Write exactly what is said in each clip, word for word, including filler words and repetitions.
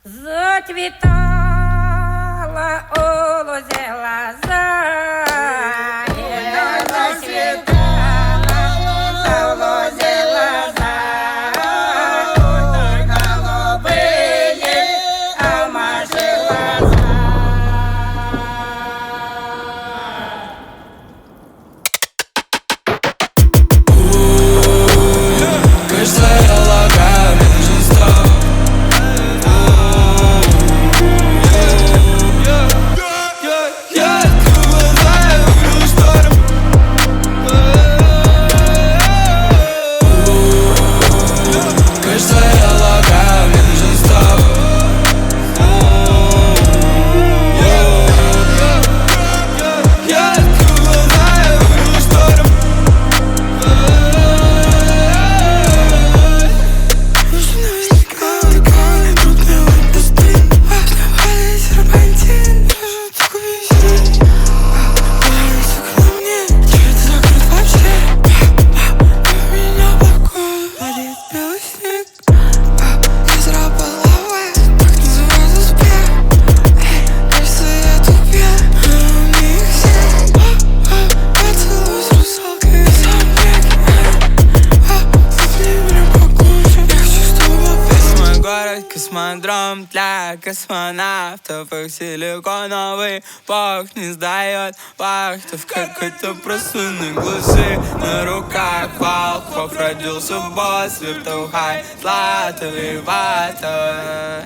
Зацвітала у лозі лоза, і зацвітала у лозі лоза, ой, голубині, а маші глаза. Кажется, я лагаю между строк. Космодром для космонавтов, их силиконовый бог не сдает вахту в какой-то просунной глуши. На руках волков родился босс, виртухай, златовый вата.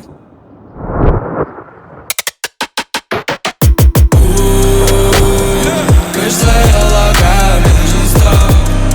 Кажется, я лагаю между строк.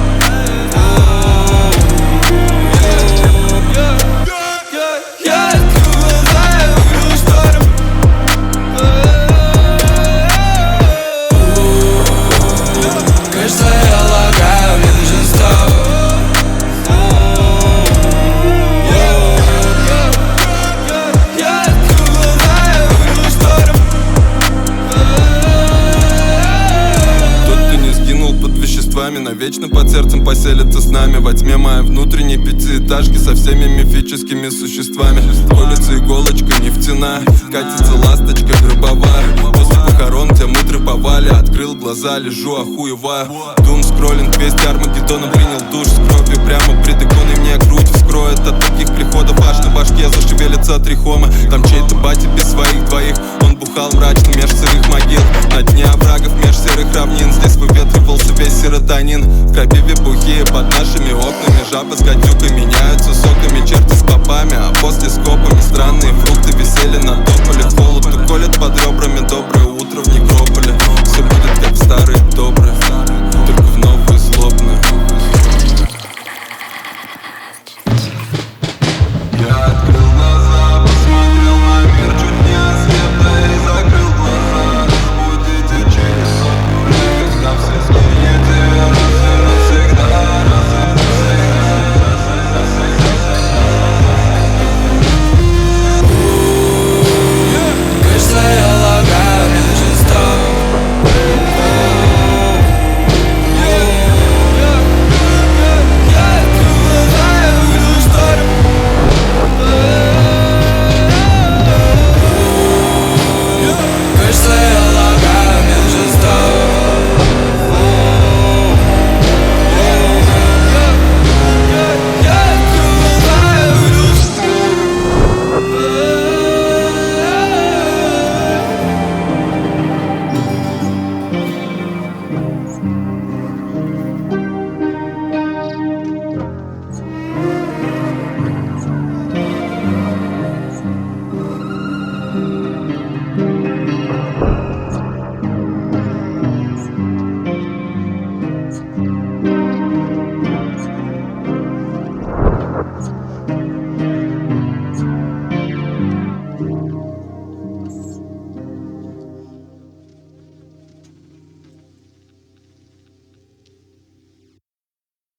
Навечно под сердцем поселится с нами во тьме моей внутренней пятиэтажки со всеми мифическими существами. Колется иголочка нефтяная, катится ласточка гробовая. После похорон тебя мудрый повали, открыл глаза, лежу охуевая. Дум скроллинг, весть Армагеддона, принял душ с кровью прямо пред иконой. Мне грудь вскроет от таких приходов, аж на башке зашевелятся трихомы. Там чей-то батя без своих двоих, он бухал мрачно меж сырых могил. На дне оврагов меж серых равнин здесь выветривался весь серотонин. В крапиве бухие под нашими окнами, жабы с гадюкой меняются соками, черти с попами, а после с копами странные